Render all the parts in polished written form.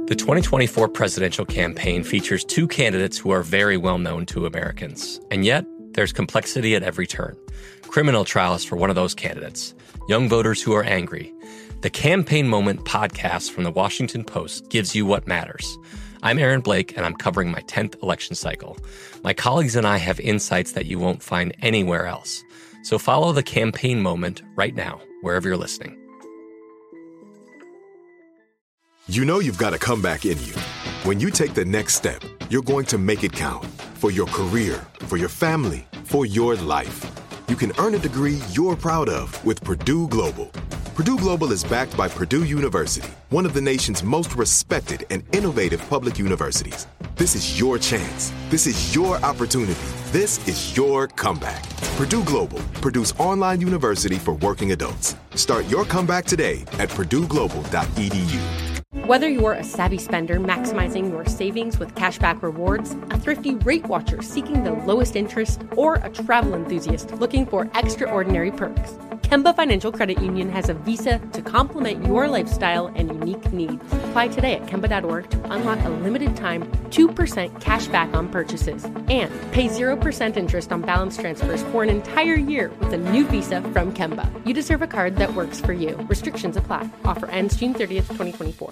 The 2024 presidential campaign features two candidates who are very well known to Americans. And yet, there's complexity at every turn. Criminal trials for one of those candidates. Young voters who are angry. The Campaign Moment podcast from the Washington Post gives you what matters. I'm Aaron Blake, and I'm covering my 10th election cycle. My colleagues and I have insights that you won't find anywhere else. So follow the Campaign Moment right now, wherever you're listening. You know you've got a comeback in you. When you take the next step, you're going to make it count. For your career, for your family, for your life. You can earn a degree you're proud of with Purdue Global. Purdue Global is backed by Purdue University, one of the nation's most respected and innovative public universities. This is your chance. This is your opportunity. This is your comeback. Purdue Global, Purdue's online university for working adults. Start your comeback today at purdueglobal.edu. Whether you're a savvy spender maximizing your savings with cashback rewards, a thrifty rate watcher seeking the lowest interest, or a travel enthusiast looking for extraordinary perks, Kemba Financial Credit Union has a visa to complement your lifestyle and unique needs. Apply today at Kemba.org to unlock a limited time 2% cash back on purchases and pay 0% interest on balance transfers for an entire year with a new visa from Kemba. You deserve a card that works for you. Restrictions apply. Offer ends June 30th, 2024.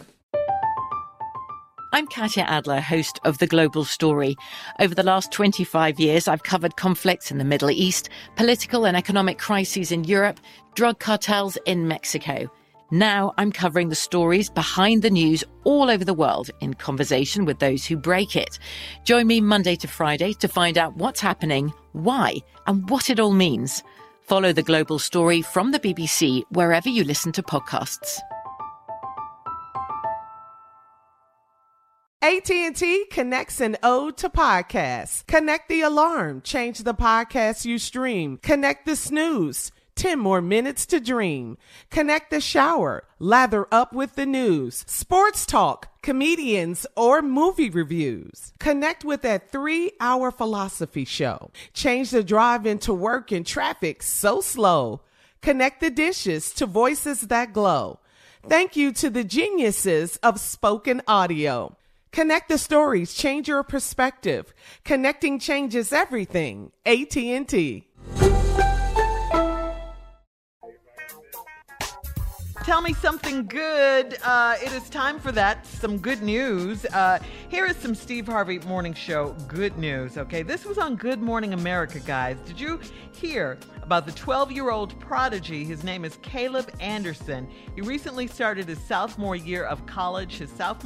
I'm Katya Adler, host of The Global Story. Over the last 25 years, I've covered conflicts in the Middle East, political and economic crises in Europe, drug cartels in Mexico. Now I'm covering the stories behind the news all over the world in conversation with those who break it. Join me Monday to Friday to find out what's happening, why, and what it all means. Follow The Global Story from the BBC wherever you listen to podcasts. AT&T connects an ode to podcasts. Connect the alarm. Change the podcast you stream. Connect the snooze. 10 more minutes to dream. Connect the shower. Lather up with the news. Sports talk, comedians, or movie reviews. Connect with that 3-hour philosophy show. Change the drive into work in traffic so slow. Connect the dishes to voices that glow. Thank you to the geniuses of spoken audio. Connect the stories, change your perspective. Connecting changes everything. AT&T. Tell me something good. It is time for that. Some good news. Here is some Steve Harvey Morning Show good news, okay? This was on Good Morning America, guys. Did you hear about the 12-year-old prodigy? His name is Caleb Anderson. He recently started his sophomore year of college.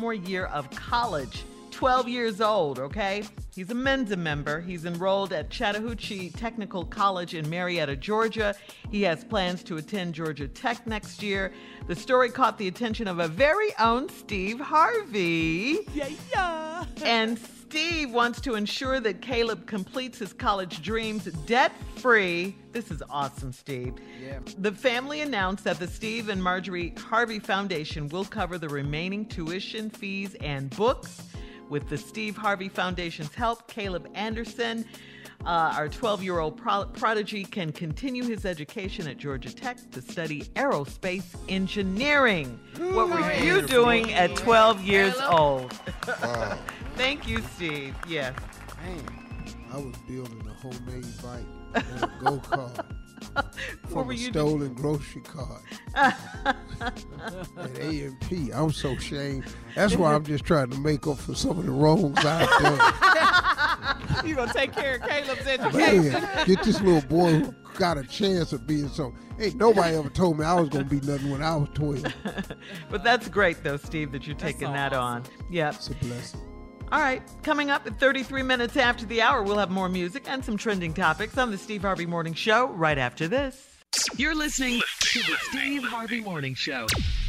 12 years old, okay? He's a Mensa member. He's enrolled at Chattahoochee Technical College in Marietta, Georgia. He has plans to attend Georgia Tech next year. The story caught the attention of a very own Steve Harvey. Yeah. And Steve wants to ensure that Caleb completes his college dreams debt-free. This is awesome, Steve. Yeah. The family announced that the Steve and Marjorie Harvey Foundation will cover the remaining tuition, fees, and books. With the Steve Harvey Foundation's help, Caleb Anderson, our 12-year-old prodigy, can continue his education at Georgia Tech to study aerospace engineering. What were you doing at 12 years old? Wow. Thank you, Steve. Yes. Man, I was building a homemade bike and a go-kart from a stolen grocery cart at A&P. I'm so ashamed. That's why I'm just trying to make up for some of the wrongs I've done. You gonna take care of Caleb's education? Man, get this little boy who got a chance of being something. Ain't nobody ever told me I was gonna be nothing when I was 12. But that's great, though, Steve, that you're taking that on. Yeah. It's a blessing. All right, coming up at 33 minutes after the hour, we'll have more music and some trending topics on the Steve Harvey Morning Show right after this. You're listening to the Steve Harvey Morning Show.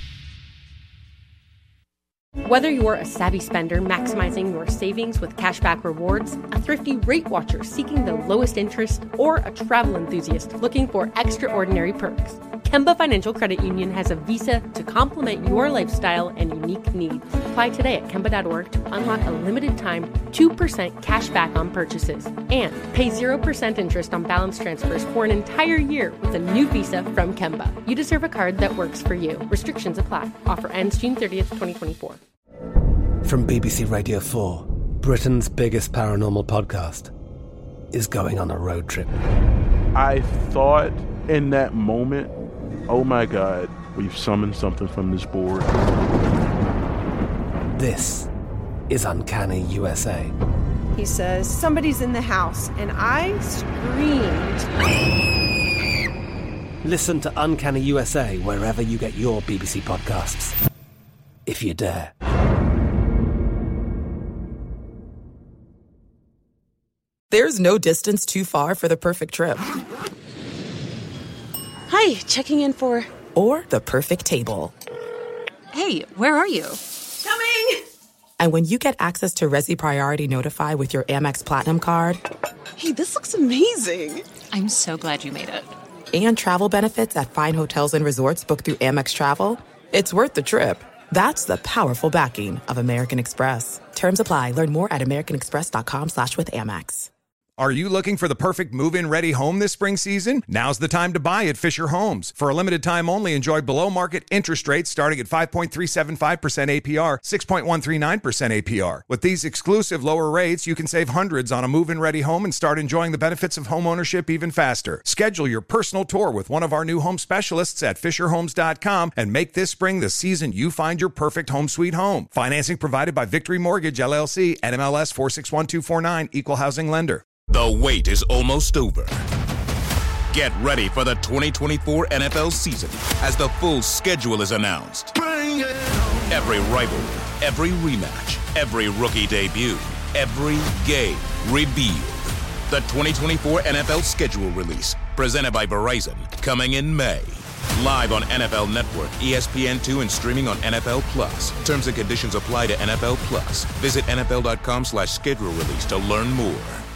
Whether you're a savvy spender maximizing your savings with cashback rewards, a thrifty rate watcher seeking the lowest interest, or a travel enthusiast looking for extraordinary perks, Kemba Financial Credit Union has a visa to complement your lifestyle and unique needs. Apply today at Kemba.org to unlock a limited time 2% cash back on purchases and pay 0% interest on balance transfers for an entire year with a new visa from Kemba. You deserve a card that works for you. Restrictions apply. Offer ends June 30th, 2024. From BBC Radio 4, Britain's biggest paranormal podcast is going on a road trip. I thought in that moment, oh my God, we've summoned something from this board. This is Uncanny USA. He says, somebody's in the house, and I screamed. Listen to Uncanny USA wherever you get your BBC podcasts, if you dare. There's no distance too far for the perfect trip. Hi, checking in for... Or the perfect table. Hey, where are you? Coming! And when you get access to Resi Priority Notify with your Amex Platinum card... Hey, this looks amazing. I'm so glad you made it. And travel benefits at fine hotels and resorts booked through Amex Travel, it's worth the trip. That's the powerful backing of American Express. Terms apply. Learn more at americanexpress.com/withAmex. Are you looking for the perfect move-in ready home this spring season? Now's the time to buy at Fisher Homes. For a limited time only, enjoy below-market interest rates starting at 5.375% APR, 6.139% APR. With these exclusive lower rates, you can save hundreds on a move-in ready home and start enjoying the benefits of homeownership even faster. Schedule your personal tour with one of our new home specialists at FisherHomes.com and make this spring the season you find your perfect home sweet home. Financing provided by Victory Mortgage, LLC, NMLS 461249, Equal Housing Lender. The wait is almost over. Get ready for the 2024 NFL season as the full schedule is announced. Every rivalry, every rematch, every rookie debut, every game revealed. The 2024 NFL schedule release, presented by Verizon, coming in May. Live on NFL Network, ESPN2, and streaming on NFL Plus. Terms and conditions apply to NFL Plus. Visit NFL.com/schedule release to learn more.